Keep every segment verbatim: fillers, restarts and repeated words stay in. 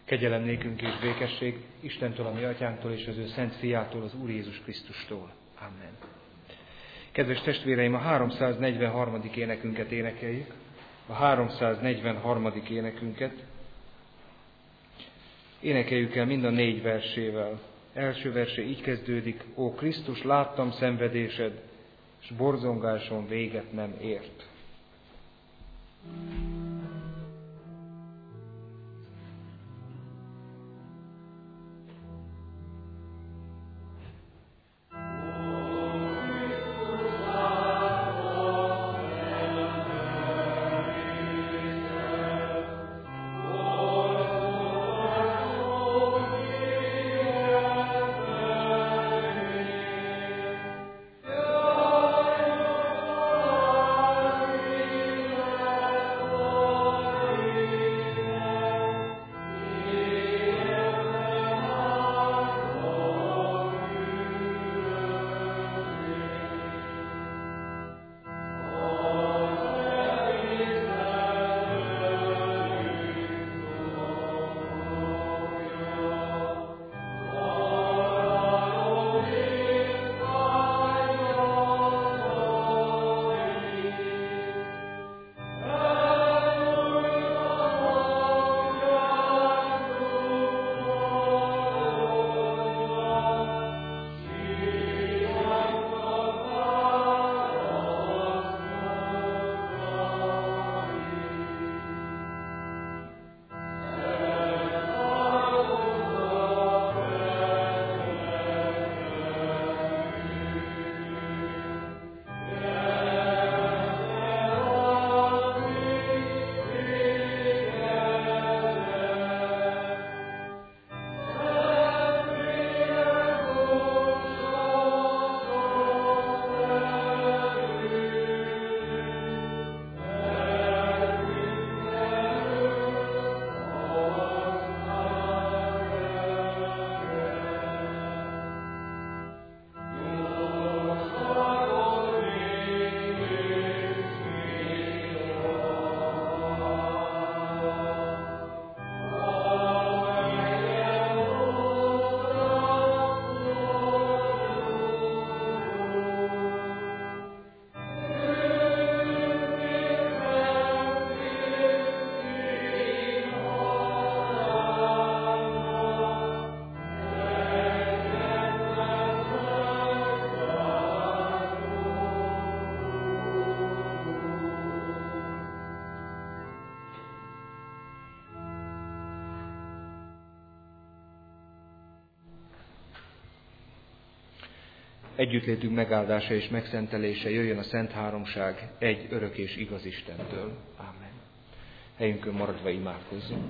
Kegyelem nékünk és békesség Istentől, a mi atyánktól és az ő szent fiától, az Úr Jézus Krisztustól. Amen. Kedves testvéreim, a háromszáznegyvenharmadik énekünket énekeljük. A háromszáznegyvenharmadik énekünket énekeljük el mind a négy versével. Első verse így kezdődik: Ó Krisztus, láttam szenvedésed, s borzongáson véget nem ért. Együttlétünk megáldása és megszentelése jöjjön a Szent Háromság egy örök és igaz Istentől. Ámen. Helyünkön maradva imádkozzunk.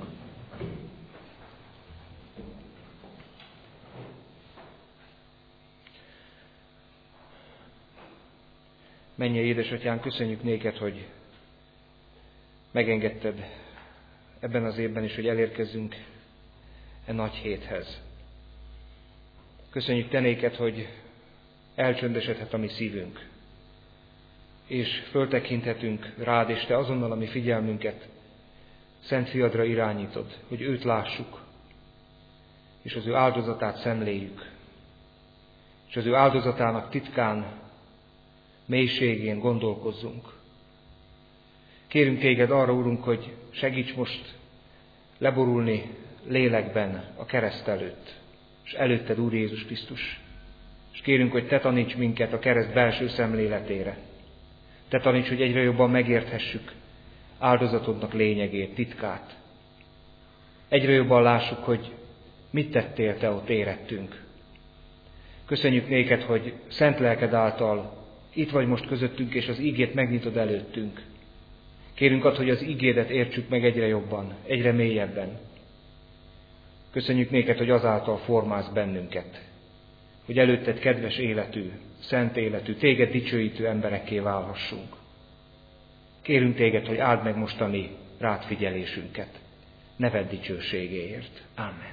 Mennyei édesatyánk, köszönjük néked, hogy megengedted ebben az évben is, hogy elérkezzünk e nagy héthez. Köszönjük te néked, hogy elcsöndesedhet a mi szívünk, és föltekinthetünk rád, és te azonnal a mi figyelmünket Szent Fiadra irányítod, hogy őt lássuk, és az ő áldozatát szemléljük, és az ő áldozatának titkán, mélységén gondolkozzunk. Kérünk téged arra, Urunk, hogy segíts most leborulni lélekben a kereszt előtt, és előtted, Úr Jézus Krisztus. És kérünk, hogy te taníts minket a kereszt belső szemléletére. Te taníts, hogy egyre jobban megérthessük áldozatodnak lényegét, titkát. Egyre jobban lássuk, hogy mit tettél te ott érettünk. Köszönjük néked, hogy szent lelked által itt vagy most közöttünk, és az ígét megnyitod előttünk. Kérünk ad, hogy az ígédet értsük meg egyre jobban, egyre mélyebben. Köszönjük néked, hogy azáltal formálsz bennünket, hogy előtted kedves életű, szent életű, téged dicsőítő emberekké válhassunk. Kérünk téged, hogy áld meg most a mi rád figyelésünket, neved dicsőségéért. Amen.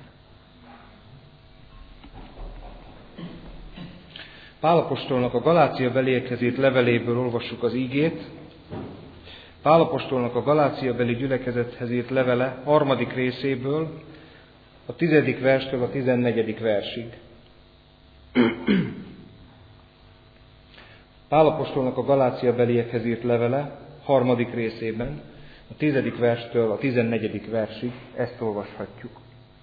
Pál apostolnak a Galácia beliekhez írt leveléből olvassuk az ígét. Pál apostolnak a Galácia beli gyülekezethez írt levele harmadik részéből, a tizedik verstől a tizennegyedik versig. Pál apostolnak a Galácia beliekhez írt levele, harmadik részében, a tizedik verstől a tizennegyedik versig, ezt olvashatjuk.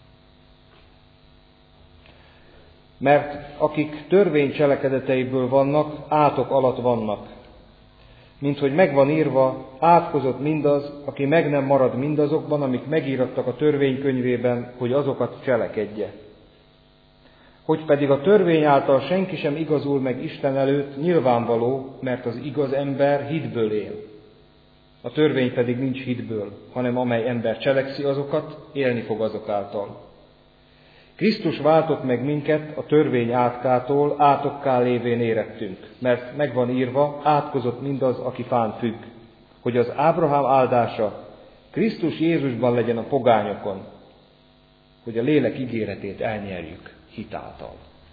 Mert akik törvény cselekedeteiből vannak, átok alatt vannak. Mint hogy megvan írva, átkozott mindaz, aki meg nem marad mindazokban, amik megírattak a törvénykönyvében, hogy azokat cselekedje. Hogy pedig a törvény által senki sem igazul meg Isten előtt, nyilvánvaló, mert az igaz ember hitből él. A törvény pedig nincs hitből, hanem amely ember cselekszi azokat, élni fog azok által. Krisztus váltott meg minket a törvény átkától, átokká lévén érettünk, mert megvan írva, átkozott mindaz, aki fán függ, hogy az Ábrahám áldása Krisztus Jézusban legyen a pogányokon, hogy a lélek ígéretét elnyerjük hitáltal.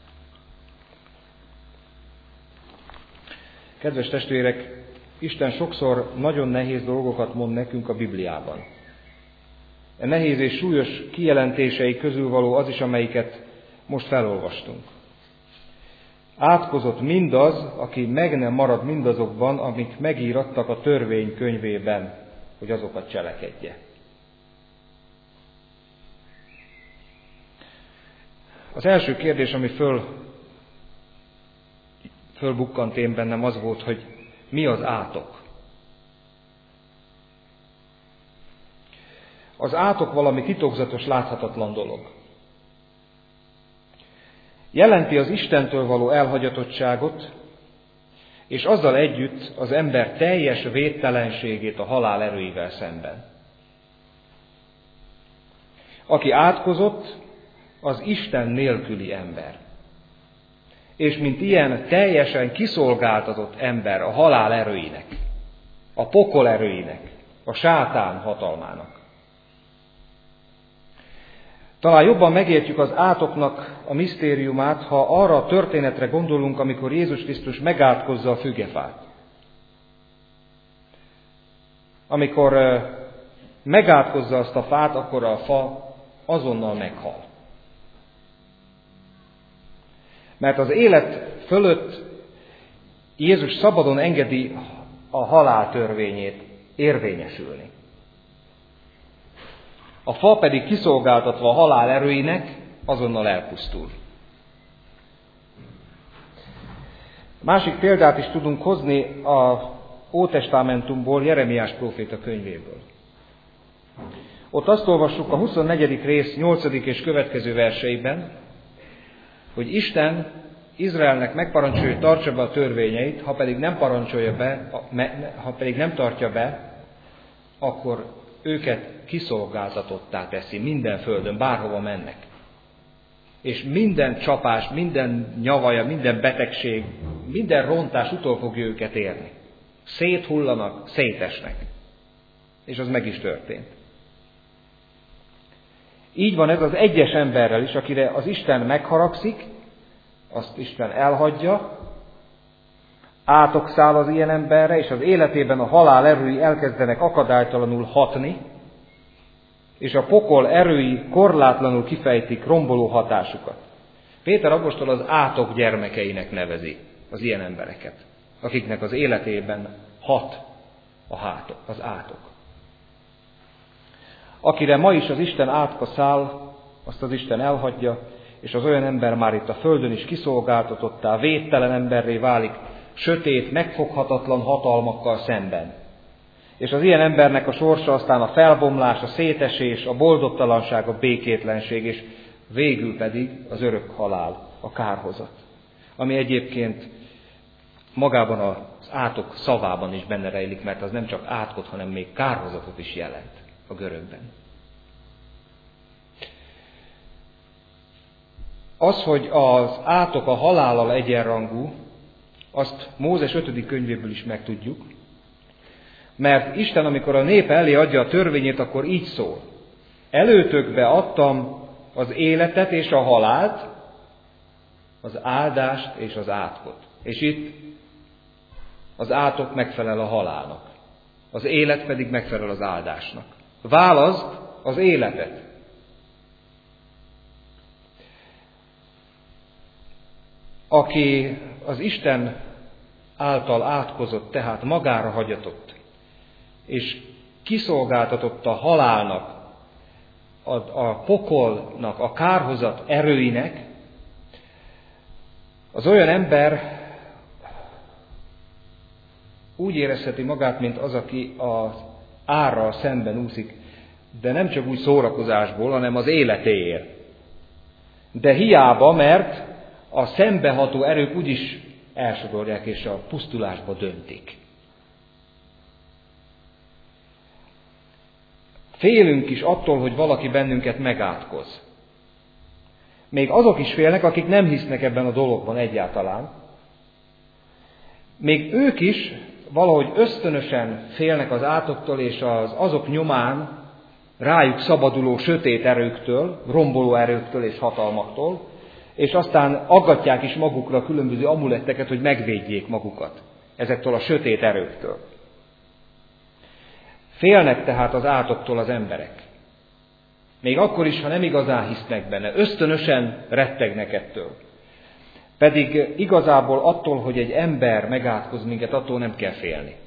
Kedves testvérek, Isten sokszor nagyon nehéz dolgokat mond nekünk a Bibliában. A nehéz és súlyos kijelentései közül való az is, amelyiket most felolvastunk. Átkozott mindaz, aki meg nem marad mindazokban, amik megírattak a törvény könyvében, hogy azokat cselekedje. Az első kérdés, ami föl, fölbukkant én bennem, az volt, hogy mi az átok? Az átok valami titokzatos, láthatatlan dolog. Jelenti az Istentől való elhagyatottságot, és azzal együtt az ember teljes véttelenségét a halál erőivel szemben. Aki átkozott, az Isten nélküli ember. És mint ilyen teljesen kiszolgáltatott ember a halál erőinek, a pokol erőinek, a sátán hatalmának. Talán jobban megértjük az átoknak a misztériumát, ha arra a történetre gondolunk, amikor Jézus Krisztus megátkozza a fügefát. Amikor megátkozza azt a fát, akkor a fa azonnal meghal. Mert az élet fölött Jézus szabadon engedi a halál törvényét érvényesülni. A fa pedig kiszolgáltatva a halál erőinek azonnal elpusztul. Másik példát is tudunk hozni az Ótestamentumból, Jeremiás próféta könyvéből. Ott azt olvassuk a huszonnegyedik rész nyolcadik és következő verseiben, hogy Isten Izraelnek megparancsolja, hogy tartsa be a törvényeit, ha pedig nem parancsolja be, ha pedig nem tartja be, akkor őket kiszolgáltatottá teszi minden földön, bárhova mennek. És minden csapás, minden nyavaja, minden betegség, minden rontás utol fogja őket érni. Széthullanak, szétesnek. És az meg is történt. Így van ez az egyes emberrel is, akire az Isten megharagszik, azt Isten elhagyja, átok száll az ilyen emberre, és az életében a halál erői elkezdenek akadálytalanul hatni, és a pokol erői korlátlanul kifejtik romboló hatásukat. Péter apostol az átok gyermekeinek nevezi az ilyen embereket, akiknek az életében hat a hátok, az átok. Akire ma is az Isten átka száll, azt az Isten elhagyja, és az olyan ember már itt a földön is kiszolgáltatottá, védtelen emberré válik, sötét, megfoghatatlan hatalmakkal szemben. És az ilyen embernek a sorsa aztán a felbomlás, a szétesés, a boldogtalanság, a békétlenség, és végül pedig az örök halál, a kárhozat. Ami egyébként magában az átok szavában is benne rejlik, mert az nem csak átkot, hanem még kárhozatot is jelent a görögben. Az, hogy az átok a halállal egyenrangú, azt Mózes ötödik könyvéből is megtudjuk, mert Isten, amikor a népe elé adja a törvényét, akkor így szól. Előtökbe adtam az életet és a halált, az áldást és az átkot. És itt az átok megfelel a halálnak, az élet pedig megfelel az áldásnak. Válaszd az életet. aki az Isten által átkozott, tehát magára hagyatott, és kiszolgáltatott a halálnak, a, a pokolnak, a kárhozat erőinek, az olyan ember úgy érezheti magát, mint az, aki az árral szemben úszik, de nem csak úgy szórakozásból, hanem az életéért. De hiába, mert a szembeható erők úgyis elsodorják és a pusztulásba döntik. Félünk is attól, hogy valaki bennünket megátkoz. Még azok is félnek, akik nem hisznek ebben a dologban egyáltalán. Még ők is valahogy ösztönösen félnek az átoktól és az azok nyomán rájuk szabaduló sötét erőktől, romboló erőktől és hatalmaktól, és aztán aggatják is magukra különböző amuletteket, hogy megvédjék magukat ezektől a sötét erőktől. Félnek tehát az átoktól az emberek. Még akkor is, ha nem igazán hisznek benne, ösztönösen rettegnek ettől. Pedig igazából attól, hogy egy ember megátkoz minket, attól nem kell félni.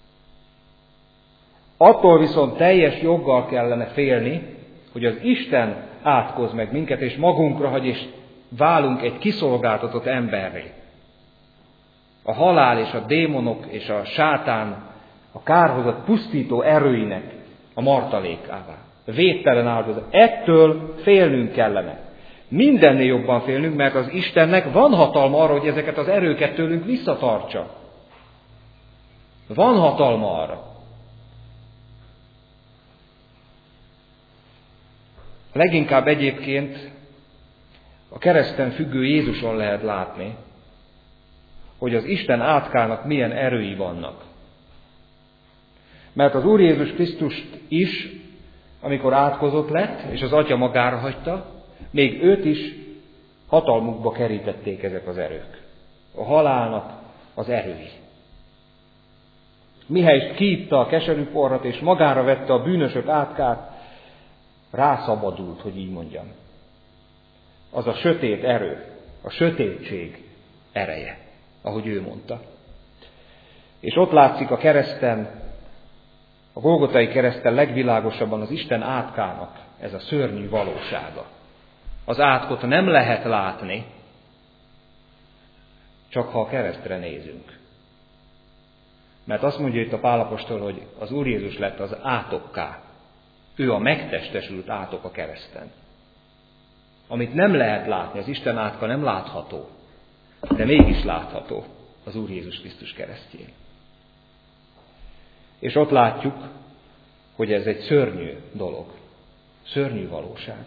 Attól viszont teljes joggal kellene félni, hogy az Isten átkoz meg minket, és magunkra hagy, és válunk egy kiszolgáltatott emberré. A halál és a démonok és a sátán, a kárhozat pusztító erőinek a martalékává. Védtelen áldozat. Ettől félnünk kellene. Mindennél jobban félnünk, mert az Istennek van hatalma arra, hogy ezeket az erőket tőlünk visszatartsa. Van hatalma arra. Leginkább egyébként a kereszten függő Jézuson lehet látni, hogy az Isten átkának milyen erői vannak. Mert az Úr Jézus Krisztust is, amikor átkozott lett, és az Atya magára hagyta, még őt is hatalmukba kerítették ezek az erők. A halálnak az erői. Mihelyest kiitta a keserű porrat, és magára vette a bűnösök átkát, rászabadult, hogy így mondjam. Az a sötét erő, a sötétség ereje, ahogy ő mondta. És ott látszik a kereszten, a Golgotai kereszten legvilágosabban az Isten átkának ez a szörnyű valósága. Az átkot nem lehet látni, csak ha a keresztre nézünk. Mert azt mondja itt a Pál apostol, hogy az Úr Jézus lett az átokká. Ő a megtestesült átok a kereszten. Amit nem lehet látni, az Isten átka nem látható, de mégis látható az Úr Jézus Krisztus keresztjén. És ott látjuk, hogy ez egy szörnyű dolog, szörnyű valóság.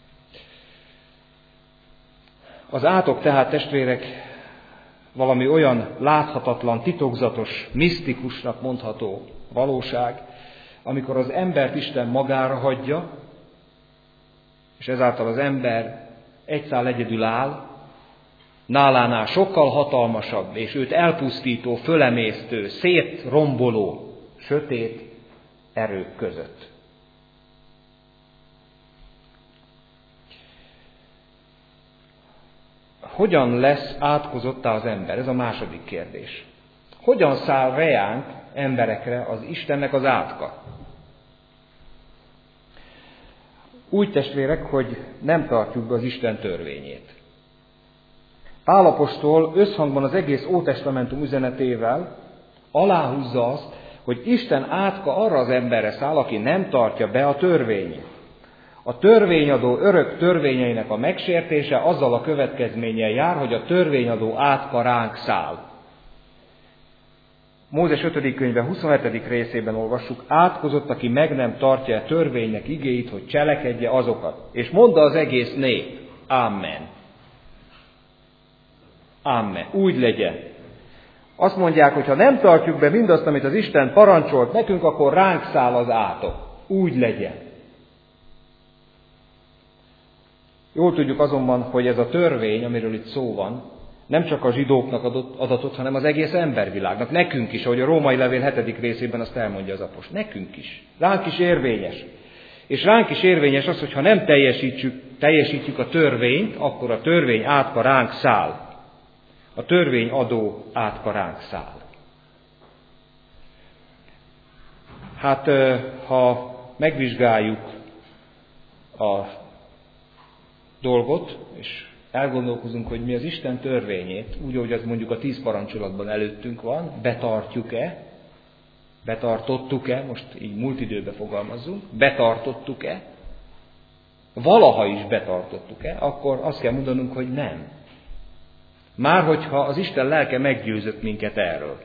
Az átok tehát, testvérek, valami olyan láthatatlan, titokzatos, misztikusnak mondható valóság, amikor az embert Isten magára hagyja, és ezáltal az ember egyszál egyedül áll, nálánál sokkal hatalmasabb, és őt elpusztító, fölemésztő, szétromboló, sötét erők között. Hogyan lesz átkozottá az ember? Ez a második kérdés. Hogyan száll reánk emberekre az Istennek az átka? Úgy, testvérek, hogy nem tartjuk be az Isten törvényét. Pál apostol összhangban az egész Ótestamentum üzenetével aláhúzza azt, hogy Isten átka arra az emberre száll, aki nem tartja be a törvényét. A törvényadó örök törvényeinek a megsértése azzal a következménnyel jár, hogy a törvényadó átka ránk száll. Mózes ötödik könyve huszonhetedik részében olvassuk, átkozott, aki meg nem tartja a törvénynek igéit, hogy cselekedje azokat. És mondta az egész nép, Amen. Amen. Úgy legyen. Azt mondják, hogy ha nem tartjuk be mindazt, amit az Isten parancsolt nekünk, akkor ránk száll az átok. Úgy legyen. Jól tudjuk azonban, hogy ez a törvény, amiről itt szó van, nem csak a zsidóknak adott, adatot, hanem az egész embervilágnak, nekünk is, ahogy a Római levél hetedik részében azt elmondja az apostol. Nekünk is. Ránk is érvényes. És ránk is érvényes az, hogy ha nem teljesítjük, teljesítjük a törvényt, akkor a törvény átka ránk száll. A törvény adó átka ránk száll. Hát, ha megvizsgáljuk a dolgot, és elgondolkozunk, hogy mi az Isten törvényét, úgy, ahogy az mondjuk a tíz parancsolatban előttünk van, betartjuk-e, betartottuk-e, most így múlt időbe fogalmazzunk, betartottuk-e, valaha is betartottuk-e, akkor azt kell mondanunk, hogy nem. Már hogyha az Isten lelke meggyőzött minket erről.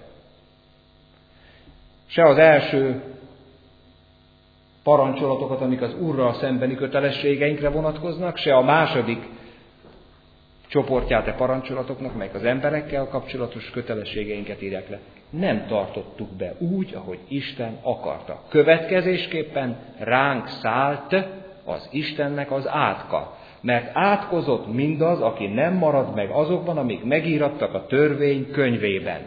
Se az első parancsolatokat, amik az Úrral szembeni kötelességeinkre vonatkoznak, se a második csoportját a parancsolatoknak, melyek az emberekkel kapcsolatos kötelességeinket írják le, nem tartottuk be úgy, ahogy Isten akarta. Következésképpen ránk szállt az Istennek az átka, mert átkozott mindaz, aki nem marad meg azokban, amik megírattak a törvény könyvében.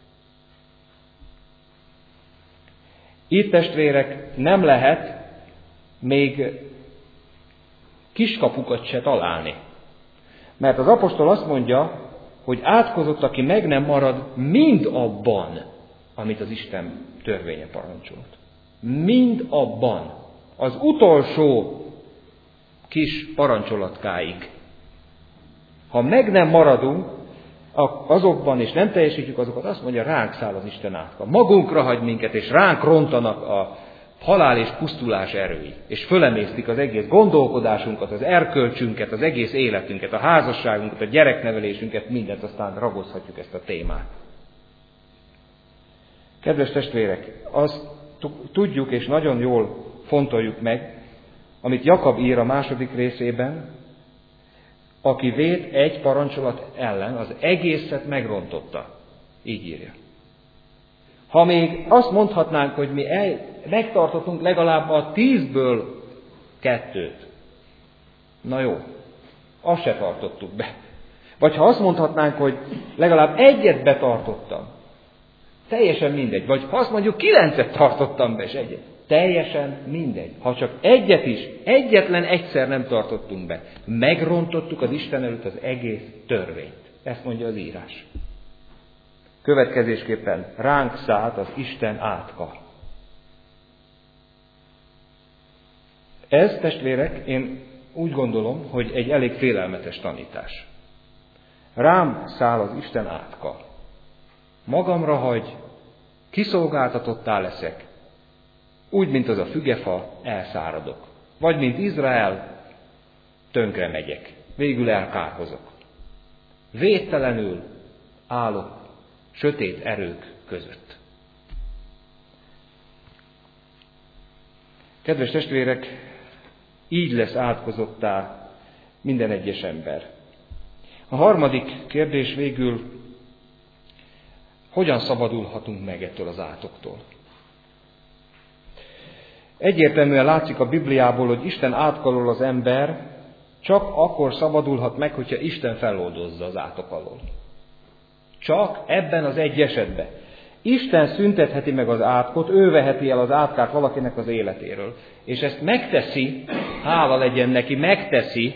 Itt, testvérek, nem lehet még kiskapukat se találni. Mert az apostol azt mondja, hogy átkozott, aki meg nem marad mind abban, amit az Isten törvénye parancsolt. Mind abban. Az utolsó kis parancsolatkáig. Ha meg nem maradunk azokban, és nem teljesítjük azokat, azt mondja, ránk száll az Isten átka. Magunkra hagy minket, és ránk rontanak a halál és pusztulás erői, és fölemésztik az egész gondolkodásunkat, az erkölcsünket, az egész életünket, a házasságunkat, a gyereknevelésünket, mindent, aztán ragozhatjuk ezt a témát. Kedves testvérek, azt tudjuk, és nagyon jól fontoljuk meg, amit Jakab ír a második részében, aki vét egy parancsolat ellen, az egészet megrontotta. Így írja. Ha még azt mondhatnánk, hogy mi el, megtartottunk legalább a tízből kettőt. Na jó, azt se tartottuk be. Vagy ha azt mondhatnánk, hogy legalább egyet betartottam, teljesen mindegy. Vagy ha azt mondjuk, kilencet tartottam be, és egyet. Teljesen mindegy. Ha csak egyet is, egyetlen egyszer nem tartottunk be, megrontottuk az Isten előtt az egész törvényt. Ezt mondja az írás. Következésképpen ránk szállt az Isten átka. Ez, testvérek, én úgy gondolom, hogy egy elég félelmetes tanítás. Rám száll az Isten átka. Magamra hagy, kiszolgáltatottá leszek, úgy, mint az a fügefa, elszáradok. Vagy, mint Izrael, tönkre megyek, végül elkárhozok. Védtelenül állok sötét erők között. Kedves testvérek, így lesz átkozottá minden egyes ember. A harmadik kérdés végül, hogyan szabadulhatunk meg ettől az átoktól? Egyértelműen látszik a Bibliából, hogy Isten átok alól az ember csak akkor szabadulhat meg, hogyha Isten feloldozza az átok alól. Csak ebben az egy esetben. Isten szüntetheti meg az átkot, ő veheti el az átkát valakinek az életéről. És ezt megteszi, hála legyen neki, megteszi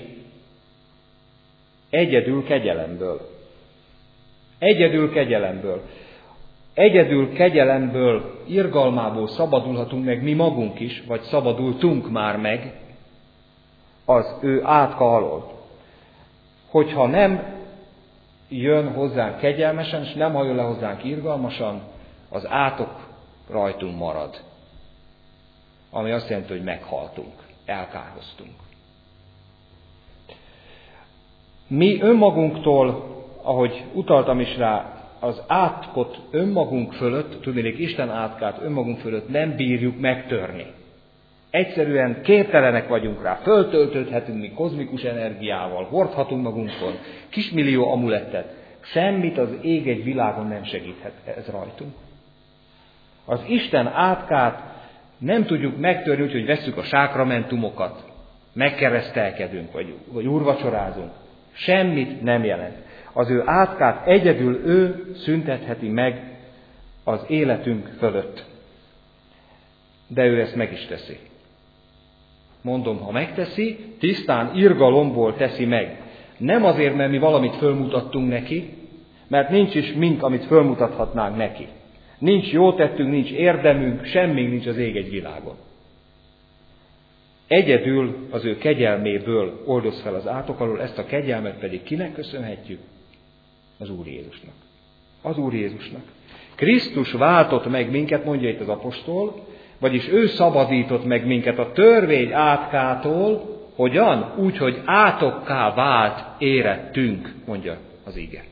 egyedül kegyelemből. Egyedül kegyelemből. Egyedül kegyelemből, irgalmából szabadulhatunk meg mi magunk is, vagy szabadultunk már meg az ő átka alól. Hogyha nem jön hozzánk kegyelmesen, és nem hajol le hozzánk irgalmasan, az átok rajtunk marad. Ami azt jelenti, hogy meghaltunk, elkárhoztunk. Mi önmagunktól, ahogy utaltam is rá, az átkot önmagunk fölött, tudnék Isten átkát önmagunk fölött nem bírjuk megtörni. Egyszerűen képtelenek vagyunk rá, föltöltődhetünk mi kozmikus energiával, hordhatunk magunkon, kismillió amulettet. Semmit az ég egy világon nem segíthet ez rajtunk. Az Isten átkát nem tudjuk megtörni, úgyhogy vesszük a sákramentumokat, megkeresztelkedünk, vagy, vagy úrvacsorázunk. Semmit nem jelent. Az ő átkát egyedül ő szüntetheti meg az életünk fölött. De ő ezt meg is teszi. Mondom, ha megteszi, tisztán irgalomból teszi meg. Nem azért, mert mi valamit fölmutattunk neki, mert nincs is mink, amit fölmutathatnánk neki. Nincs jó tettünk, nincs érdemünk, semmink nincs az ég egy világon. Egyedül az ő kegyelméből oldoz fel az átok alól, ezt a kegyelmet pedig kinek köszönhetjük? Az Úr Jézusnak. Az Úr Jézusnak. Krisztus váltott meg minket, mondja itt az apostol, vagyis ő szabadított meg minket a törvény átkától, hogyan? Úgy, hogy átokká vált érettünk, mondja az ige.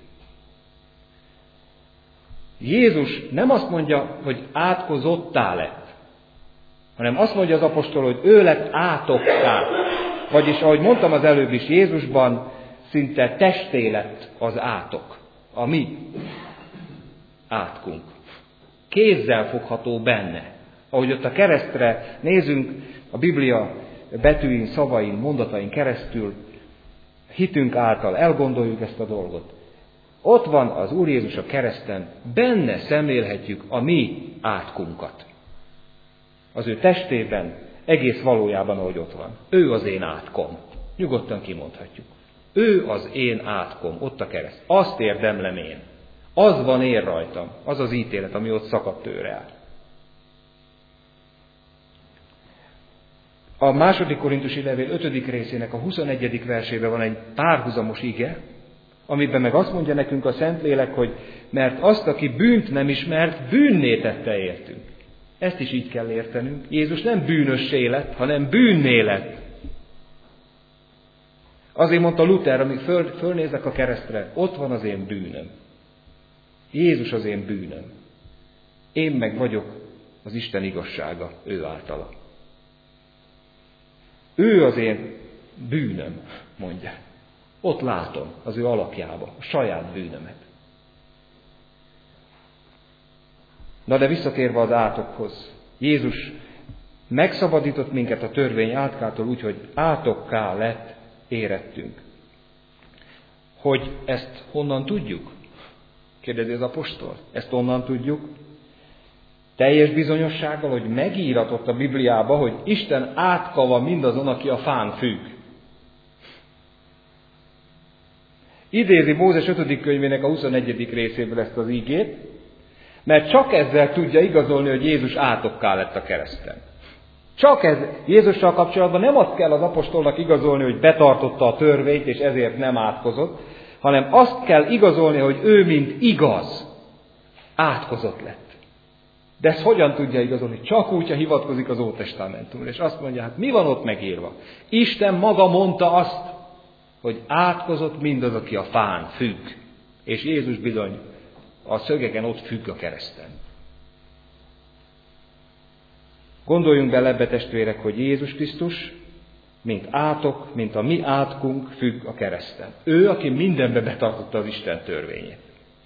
Jézus nem azt mondja, hogy átkozottá lett, hanem azt mondja az apostol, hogy ő lett átokká. Vagyis, ahogy mondtam az előbb is, Jézusban szinte testé lett az átok, a mi átkunk. Kézzel fogható benne. Ahogy ott a keresztre nézünk, a Biblia betűin, szavain, mondatain keresztül, hitünk által elgondoljuk ezt a dolgot. Ott van az Úr Jézus a kereszten, benne szemlélhetjük a mi átkunkat. Az ő testében, egész valójában, ahogy ott van. Ő az én átkom. Nyugodtan kimondhatjuk. Ő az én átkom, ott a kereszt. Azt érdemlem én. Az van én rajtam. Az az ítélet, ami ott szakadt tőle át. A második korintusi levél ötödik részének a huszonegyedik versében van egy párhuzamos ige, amiben meg azt mondja nekünk a Szentlélek, hogy mert azt, aki bűnt nem ismert, bűnné tette értünk. Ezt is így kell értenünk. Jézus nem bűnössé lett, hanem bűnné lett. Azért mondta Luther, amíg föl, fölnézek a keresztre, ott van az én bűnöm. Jézus az én bűnöm. Én meg vagyok az Isten igazsága, ő általa. Ő az én bűnöm, mondja. Ott látom az ő alakjába, a saját bűnömet. Na de visszatérve az átokhoz. Jézus megszabadított minket a törvény átkától úgy, hogy átokká lett érettünk. Hogy ezt honnan tudjuk? Kérdezi az apostol. Ezt honnan tudjuk? Teljes bizonyossággal, hogy megíratott a Bibliába, hogy Isten átkava mindazon, aki a fán függ. Idézi Mózes ötödik könyvének a huszonegyedik részéből ezt az ígét, mert csak ezzel tudja igazolni, hogy Jézus átokká lett a kereszten. Csak ez Jézussal kapcsolatban nem azt kell az apostolnak igazolni, hogy betartotta a törvényt, és ezért nem átkozott, hanem azt kell igazolni, hogy ő, mint igaz, átkozott lett. De ezt hogyan tudja igazolni? Csak úgy, ha hivatkozik az Ótestamentumra, és azt mondja, hát mi van ott megírva? Isten maga mondta azt, hogy átkozott mindaz, aki a fán függ. És Jézus bizony a szögeken ott függ a kereszten. Gondoljunk bele ebbe, testvérek, hogy Jézus Krisztus, mint átok, mint a mi átkunk függ a kereszten. Ő, aki mindenbe betartotta az Isten törvényét.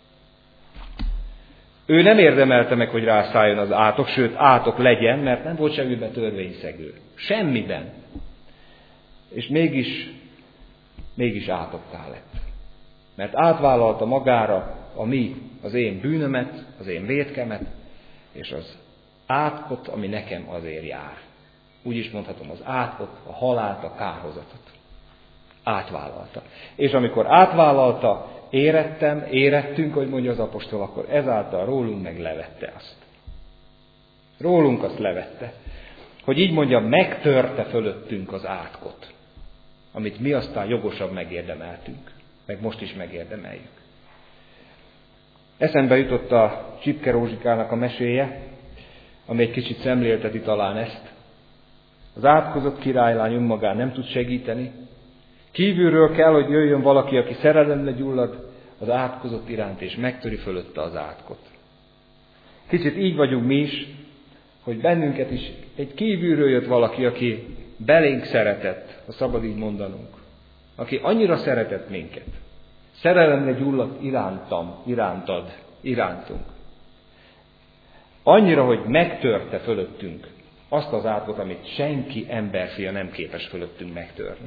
Ő nem érdemelte meg, hogy rászálljon az átok, sőt, átok legyen, mert nem volt semmiben törvényszegő. Semmiben. És mégis, mégis átokká lett. Mert átvállalta magára a mi, az én bűnömet, az én vétkemet, és az átkot, ami nekem azért jár. Úgy is mondhatom, az átkot, a halált, a kárhozatot. Átvállalta. És amikor átvállalta, érettem, érettünk, hogy mondja az apostol, akkor ezáltal rólunk meg levette azt. Rólunk azt levette. Hogy így mondja, megtörte fölöttünk az átkot, amit mi aztán jogosabb megérdemeltünk, meg most is megérdemeljük. Eszembe jutott a Csipke Rózsikának a meséje, ami egy kicsit szemlélteti talán ezt. Az átkozott királylány önmagán nem tud segíteni. Kívülről kell, hogy jöjjön valaki, aki szerelemre gyullad az átkozott iránt, és megtöri fölötte az átkot. Kicsit így vagyunk mi is, hogy bennünket is egy kívülről jött valaki, aki belénk szeretett, ha szabad így mondanunk. Aki annyira szeretett minket. Szerelemre gyulladt irántam, irántad, irántunk. Annyira, hogy megtörte fölöttünk azt az átkot, amit senki emberfia nem képes fölöttünk megtörni.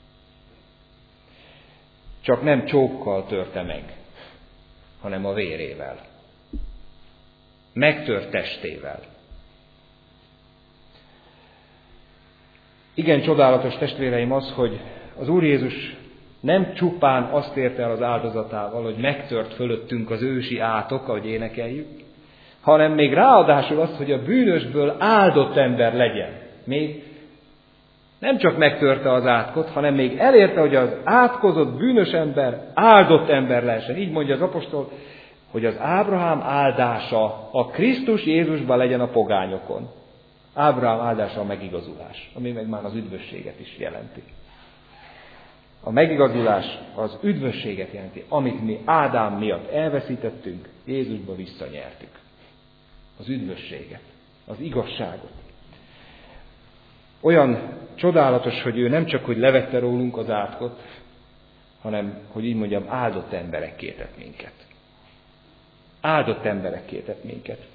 Csak nem csókkal törte meg, hanem a vérével. Megtört testével. Igen csodálatos, testvéreim, az, hogy az Úr Jézus nem csupán azt ért el az áldozatával, hogy megtört fölöttünk az ősi átok, ahogy énekeljük, hanem még ráadásul azt, hogy a bűnösből áldott ember legyen. Még nem csak megtörte az átkot, hanem még elérte, hogy az átkozott bűnös ember áldott ember lehessen. Így mondja az apostol, hogy az Ábrahám áldása a Krisztus Jézusban legyen a pogányokon. Ábrahám áldása a megigazulás, ami meg már az üdvösséget is jelenti. A megigazulás az üdvösséget jelenti, amit mi Ádám miatt elveszítettünk, Jézusba visszanyertük. Az üdvösséget, az igazságot. Olyan csodálatos, hogy ő nem csak, hogy levette rólunk az átkot, hanem, hogy így mondjam, áldott emberekké tett minket. Áldott emberekké tett minket.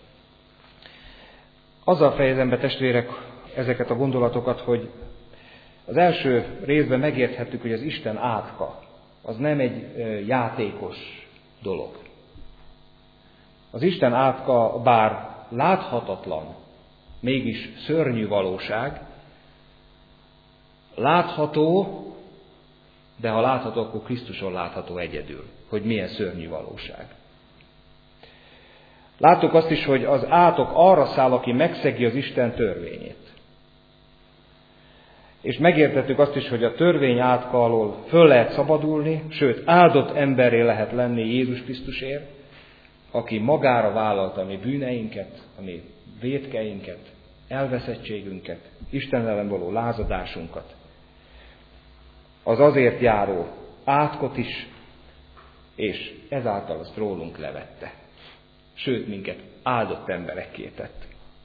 Azzal fejezem be, testvérek, ezeket a gondolatokat, hogy az első részben megérthettük, hogy az Isten átka, az nem egy játékos dolog. Az Isten átka, bár láthatatlan, mégis szörnyű valóság, látható, de ha látható, akkor Krisztuson látható egyedül, hogy milyen szörnyű valóság. Láttuk azt is, hogy az átok arra száll, aki megszegi az Isten törvényét. És megértettük azt is, hogy a törvény átka alól föl lehet szabadulni, sőt, áldott emberré lehet lenni Jézus Krisztusért, aki magára vállalta a mi bűneinket, a mi vétkeinket, elveszettségünket, Isten ellen való lázadásunkat. Az azért járó átkot is, és ezáltal azt rólunk levette. Sőt, minket áldott emberekké tett.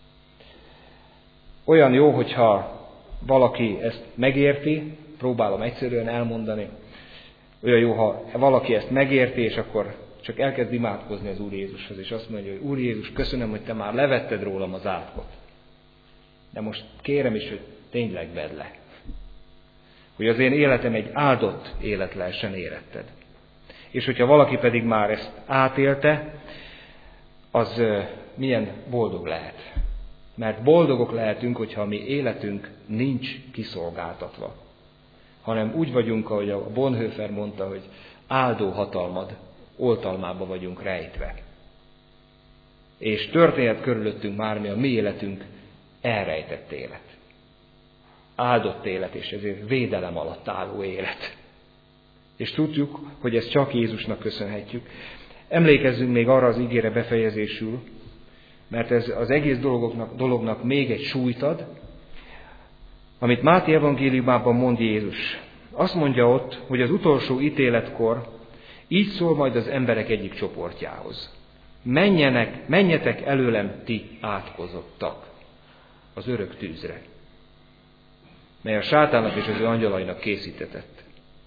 Olyan jó, hogyha valaki ezt megérti, próbálom egyszerűen elmondani, olyan jó, ha valaki ezt megérti, és akkor csak elkezd imádkozni az Úr Jézushoz, és azt mondja, hogy Úr Jézus, köszönöm, hogy Te már levetted rólam az átkot. De most kérem is, hogy tényleg vedd le. Hogy az én életem egy áldott élet lehessen éretted. És hogyha valaki pedig már ezt átélte, az milyen boldog lehet. Mert boldogok lehetünk, hogyha a mi életünk nincs kiszolgáltatva. Hanem úgy vagyunk, ahogy a Bonhoeffer mondta, hogy áldó hatalmad oltalmába vagyunk rejtve. És történhet körülöttünk már, mi a mi életünk elrejtett élet. Áldott élet, és ezért védelem alatt álló élet. És tudjuk, hogy ezt csak Jézusnak köszönhetjük. Emlékezzünk még arra az ígére befejezésül, mert ez az egész dolognak, dolognak még egy súlyt ad, amit Máté evangéliumában mond Jézus. Azt mondja ott, hogy az utolsó ítéletkor így szól majd az emberek egyik csoportjához. Menjenek, menjetek előlem ti átkozottak az örök tűzre, mely a sátának és az ő angyalainak készítetett.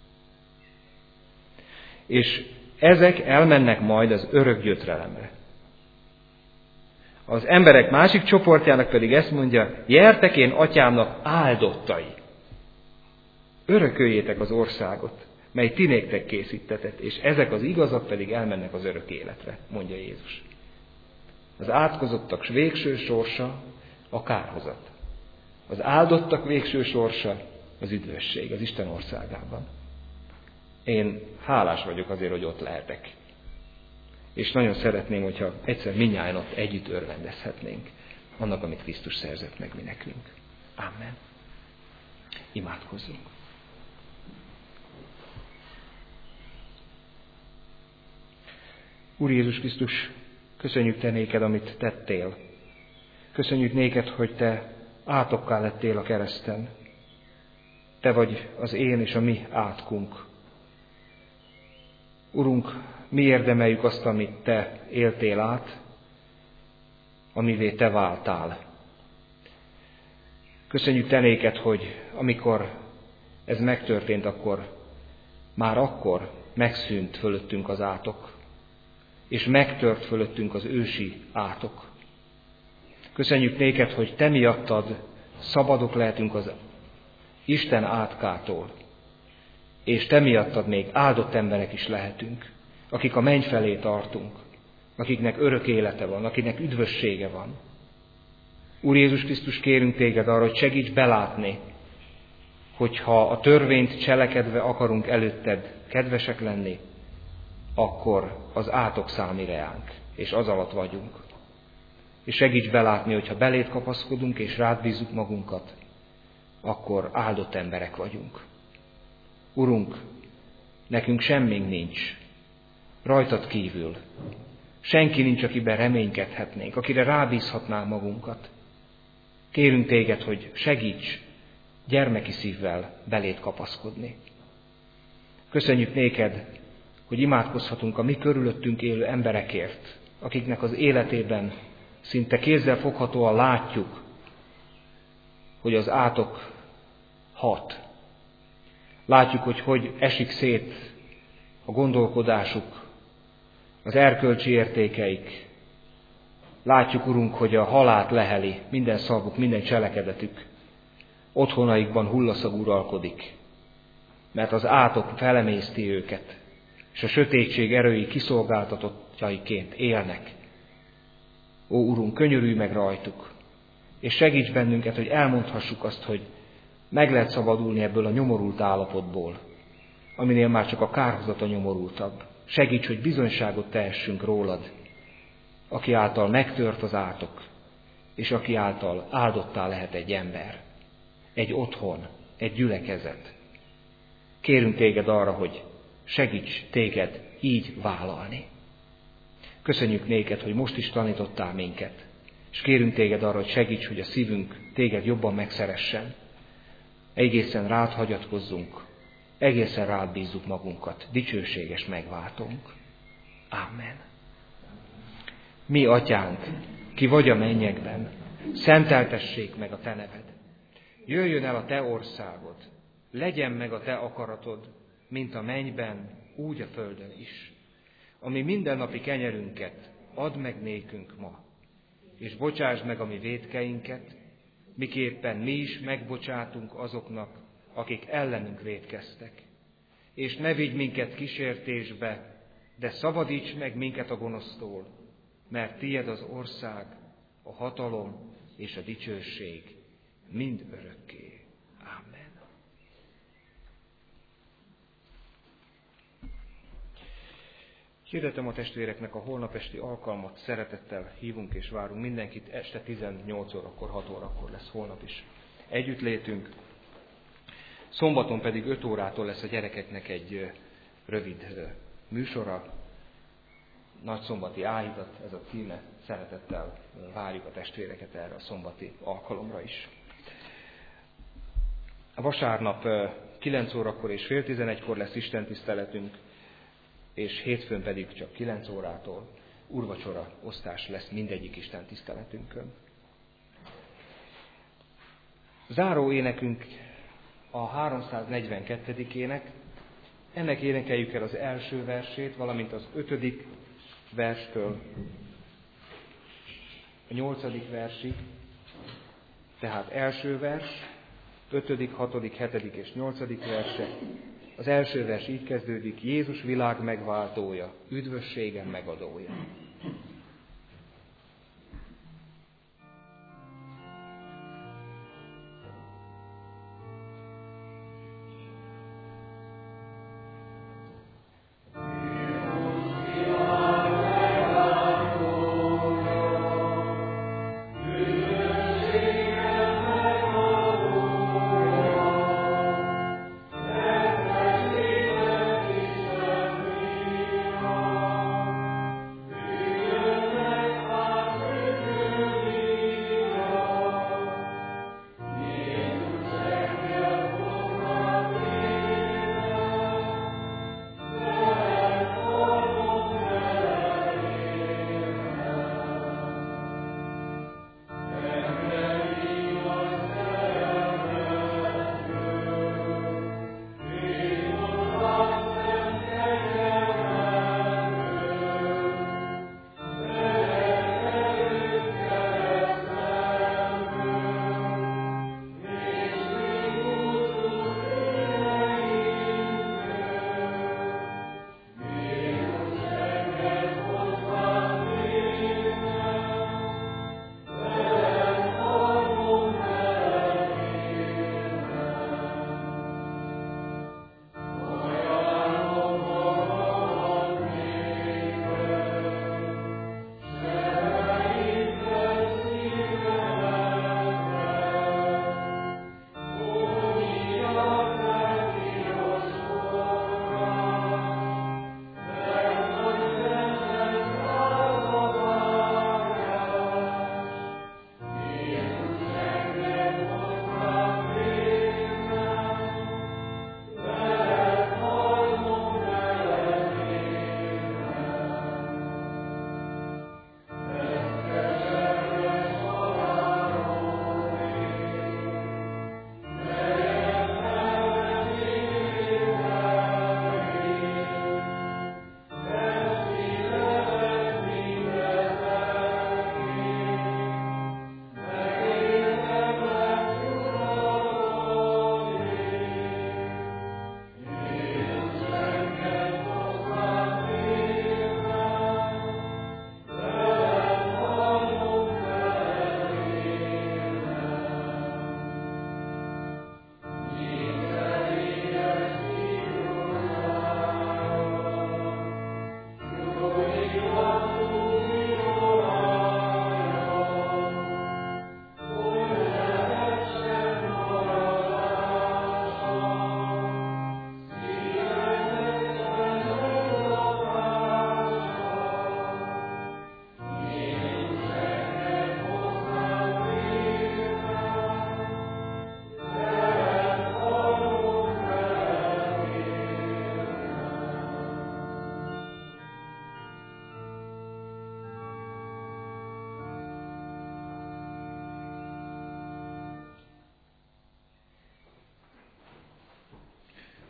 És ezek elmennek majd az örök gyötrelemre. Az emberek másik csoportjának pedig ezt mondja, gyertek én atyámnak áldottai. Örököljétek az országot, mely ti néktek készítetett, és ezek az igazak pedig elmennek az örök életre, mondja Jézus. Az átkozottak végső sorsa a kárhozat. Az áldottak végső sorsa az üdvösség az Isten országában. Én hálás vagyok azért, hogy ott lehetek. És nagyon szeretném, hogyha egyszer mindnyájan ott együtt örvendezhetnénk annak, amit Krisztus szerzett meg mi nekünk. Amen. Imádkozzunk. Úr Jézus Krisztus, köszönjük Te néked, amit tettél. Köszönjük néked, hogy Te átokká lettél a kereszten. Te vagy az én és a mi átkunk. Urunk, mi érdemeljük azt, amit Te éltél át, amivé Te váltál. Köszönjük Te néked, hogy amikor ez megtörtént, akkor már akkor megszűnt fölöttünk az átok, és megtört fölöttünk az ősi átok. Köszönjük néked, hogy Te miattad szabadok lehetünk az Isten átkától, és Te miattad még áldott emberek is lehetünk, akik a menny felé tartunk, akiknek örök élete van, akiknek üdvössége van. Úr Jézus Krisztus, kérünk Téged arra, hogy segíts belátni, hogyha a törvényt cselekedve akarunk előtted kedvesek lenni, akkor az átok számi reánk, és az alatt vagyunk. És segíts belátni, hogyha beléd kapaszkodunk, és rád bízzuk magunkat, akkor áldott emberek vagyunk. Urunk, nekünk semmink nincs, rajtad kívül. Senki nincs, akiben reménykedhetnénk, akire rábízhatnánk magunkat. Kérünk téged, hogy segíts gyermeki szívvel beléd kapaszkodni. Köszönjük néked, hogy imádkozhatunk a mi körülöttünk élő emberekért, akiknek az életében szinte kézzel foghatóan látjuk, hogy az átok hat. Látjuk, hogy hogy esik szét a gondolkodásuk, az erkölcsi értékeik. Látjuk, Urunk, hogy a halált leheli minden szavuk, minden cselekedetük. Otthonaikban hullaszag uralkodik, mert az átok felemészti őket, és a sötétség erői kiszolgáltatottjaiként élnek. Ó, Urunk, könyörülj meg rajtuk, és segíts bennünket, hogy elmondhassuk azt, hogy meg lehet szabadulni ebből a nyomorult állapotból, aminél már csak a kárhozata nyomorultabb. Segíts, hogy bizonyságot tehessünk rólad, aki által megtört az átok, és aki által áldottá lehet egy ember, egy otthon, egy gyülekezet. Kérünk téged arra, hogy segíts téged így vállalni. Köszönjük néked, hogy most is tanítottál minket, és kérünk téged arra, hogy segíts, hogy a szívünk téged jobban megszeressen. Egészen rád hagyatkozzunk, egészen rád bízzuk magunkat, dicsőséges megváltunk. Amen. Mi, atyánk, ki vagy a mennyekben, szenteltessék meg a te neved. Jöjjön el a te országod, legyen meg a te akaratod, mint a mennyben, úgy a földön is. Ami mindennapi kenyerünket add meg nékünk ma, és bocsásd meg a mi vétkeinket, miképpen mi is megbocsátunk azoknak, akik ellenünk vétkeztek. És ne vigy minket kísértésbe, de szabadíts meg minket a gonosztól, mert tied az ország, a hatalom és a dicsőség mind örökké. Amen. Hirdetem a testvéreknek a holnap esti alkalmat, szeretettel hívunk és várunk mindenkit, este tizennyolc órakor, hat órakor lesz holnap is együttlétünk. Szombaton pedig öt órától lesz a gyerekeknek egy rövid műsora, Nagyszombati áhítat, ez a címe, szeretettel várjuk a testvéreket erre a szombati alkalomra is. A vasárnap kilenc órakor és fél tizenegykor lesz istentiszteletünk, és hétfőn pedig csak kilenc órától úrvacsora osztás lesz mindegyik istentiszteletünkön. Záró énekünk a háromszáznegyvenkettedik ének, ennek énekeljük el az első versét, valamint az ötödik verstől a nyolcadik versig, tehát első vers, ötödik, hatodik, hetedik és nyolcadik verse. Az első vers így kezdődik: Jézus világ megváltója, üdvösségem megadója. Yeah.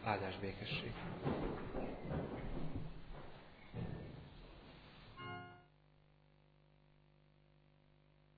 Áldás békesség.